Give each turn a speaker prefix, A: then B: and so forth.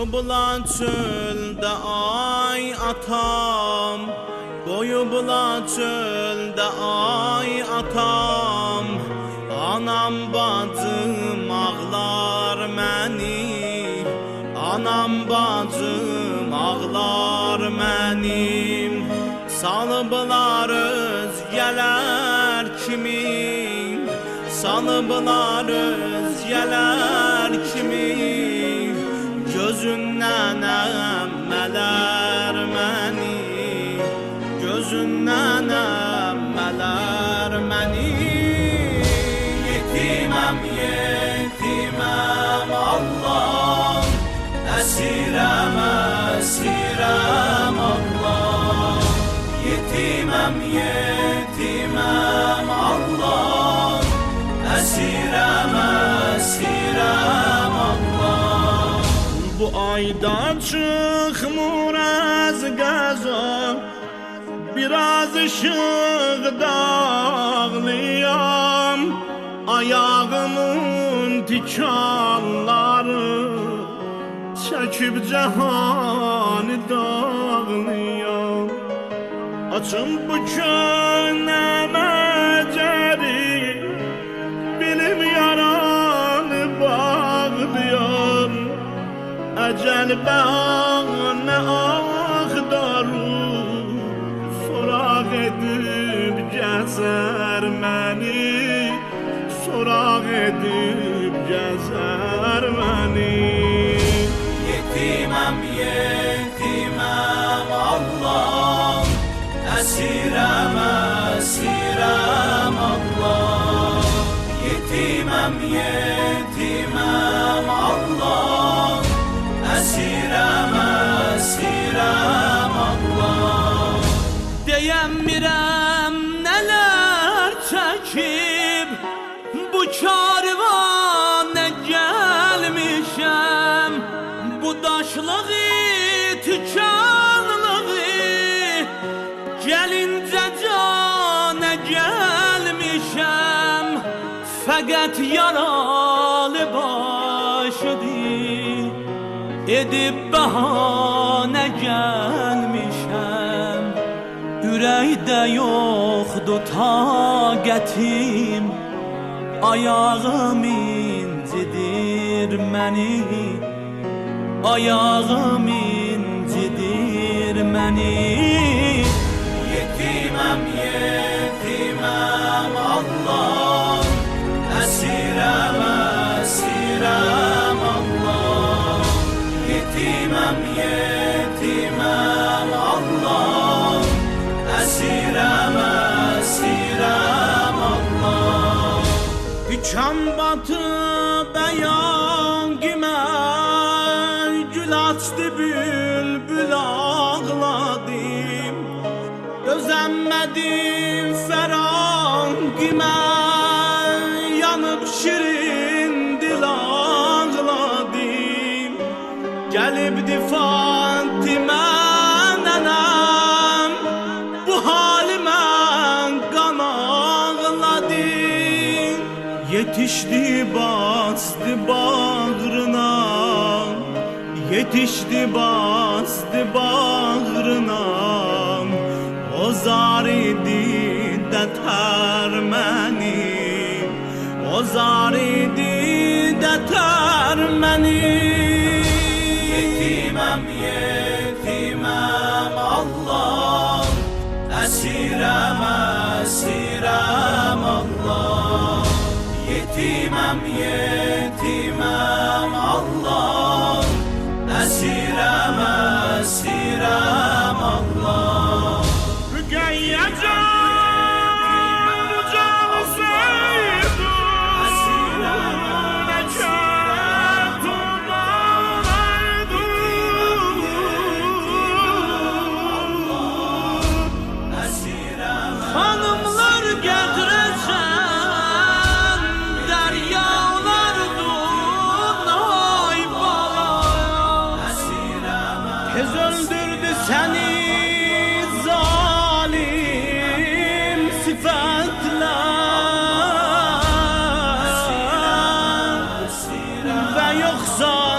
A: Koyublar çölde ay atam, koyublar çölde ay atam. Anam bacım ağlar məni, anam bacım ağlar mənim. Salıblar özgələr kimi, salıblar özgələr kimi. Gözündən əmmələr məni, gözündən əmmələr məni. Yetiməm, yetiməm Allah, əsirəm, əsirəm Allah. Yetiməm, yetiməm Allah, əsirəm, əsirəm Allah. Bu ayda çıxmır az qəza, biraz ışıq dağlıyam. Ayağımın tikanları çəkib cəhanı dağlıyam. Açım bu könləmə cəri, bilim yaranı bağlıyam. Əcəl bəhanə axdarır, soraq edib gəzər məni, soraq edib gəzər məni. Yetiməm, yetiməm Allah, əsirəm, əsirəm Allah. Yetiməm, yetiməm Allah, əsirəm, əsirəm Allah. Deyəmirəm nələr çəkib, bu karvanə gəlmişəm. Bu daşlığı, tükanlığı, gəlincə canə gəlmişəm. Fəqət yaralı başıdır, edib bəhanə gəlmişəm. Ürəkdə yoxdur taqətim, ayağım incidir məni, ayağım incidir məni. Yetiməm, yetiməm Allah, əsirəm, əsirəm Allah. Yetiməm, yetiməm Allah, əsirəm, əsirəm Allah. Üçəm batıb əyangimə, gül açdı bülbül ağladım. Gözəmmədim fərangimə, yanıb şirin dil ağladım. Gəlibdi Fatimə nənəm, bu halimə qan ağladım. Yetişdi bastı bağrına, yetişdi bastı bağrına. O zar idi dətər məni, o zar idi dətər məni. Yetiməm, yetiməm Allah, əsirəm, əsirəm Allah. Yetiməm, yetiməm Allah, əsirəm, əsirəm Allah. Rüqəyyə can, ucağı sevdum, əsirəm, əsirəm Allah. Əsirəm, xanımlar gətirəcəm, dəryalar dunay bala. Tez öldürdü səni zalim sifətlər, və yoxsa